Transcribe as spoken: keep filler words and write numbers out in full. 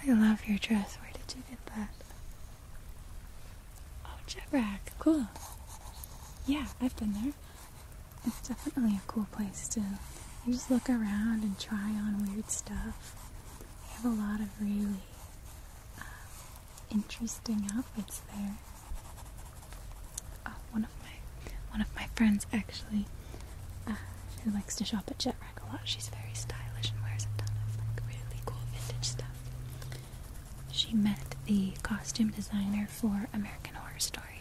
I love your dress. Where did you get that? Oh, Jet Rack. Cool. Yeah, I've been there. It's definitely a cool place to you just look around and try on weird stuff. They have a lot of really uh, interesting outfits there. Oh, one of my one of my friends actually, uh, who likes to shop at Jet Rack a lot. She's very stylish and wears a ton of like really cool vintage stuff. She met the costume designer for American Horror Story.